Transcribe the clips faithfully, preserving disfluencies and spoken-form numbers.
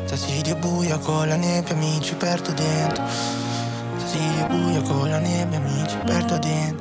Stasi di buia con la nebbia mi ci perdo dentro. Stasi di buia con la nebbia mi ci perdo dentro.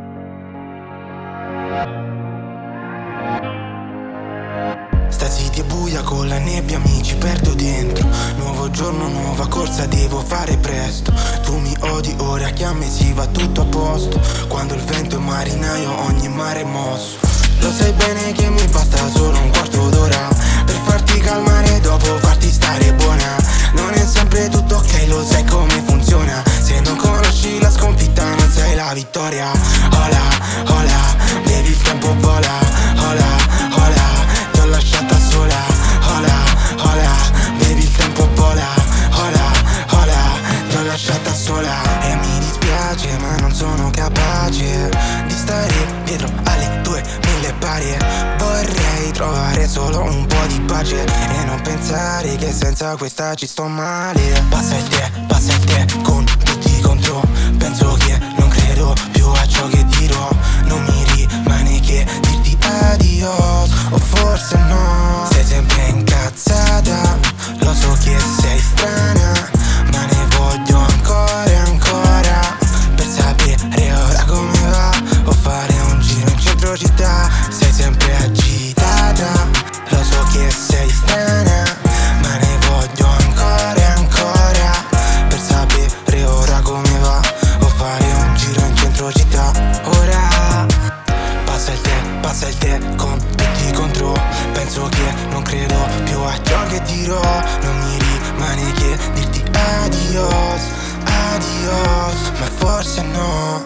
Stasi di buia con la nebbia mi ci perdo dentro. Nuovo giorno, nuova corsa, devo fare presto. Tu mi odi, ora chiami, si va tutto a posto. Quando il vento è marinaio ogni mare è mosso. Lo sai bene che mi basta solo un quarto d'ora per farti calmare e dopo farti stare buona. Non è sempre tutto ok, lo sai come funziona. Se non conosci la sconfitta non sei la vittoria. Hola, hola, baby il tempo vola. Hola, hola, ti ho lasciata sola. Hola, hola, baby il tempo vola. Hola, hola, ti ho lasciata sola. E mi dispiace ma non sono capace di stare dietro alle tue mille pari. Vorrei trovare solo un po' di pace e non pensare che senza questa ci sto male. Passa il te, passa il te con tutti contro. Penso che non credo più a ciò che dirò. Non mi rimane che dirti adios, o forse no. Sei sempre incazzata, lo so che sei strana, ma ne voglio ancora e ancora per sapere ora come va o fare un giro in centro città. Sei sempre agitata, lo so che sei strana, ma ne voglio ancora e ancora per sapere ora come va o fare un giro in centro città. Ora passa il te, passa il te con tutti contro. Penso che non credo più a ciò che dirò. Non mi rimane che dirti adios, adios, ma forse no.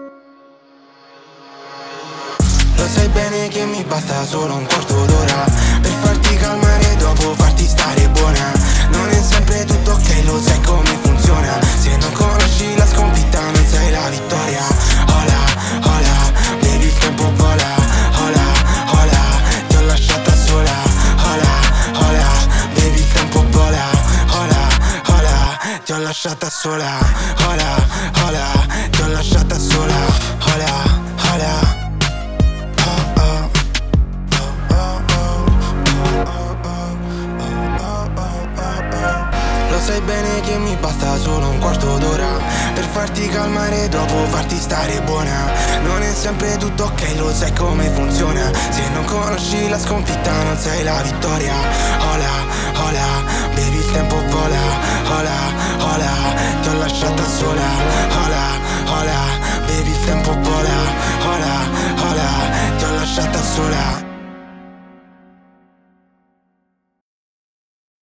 Lo sai bene che mi basta solo un quarto d'ora per farti calmare e dopo farti stare buona. Non è sempre tutto ok, lo sai come funziona. Se non conosci la sconfitta non sei la vittoria. Hola, hola, baby il tempo vola. Hola, hola, ti ho lasciata sola. Hola, hola, baby il tempo vola. Hola, hola, ti ho lasciata sola. Hola, hola, ti ho lasciata sola. Hola, hola. Lo sai bene che mi basta solo un quarto d'ora per farti calmare e dopo farti stare buona. Non è sempre tutto ok, lo sai come funziona. Se non conosci la sconfitta non sei la vittoria. Hola,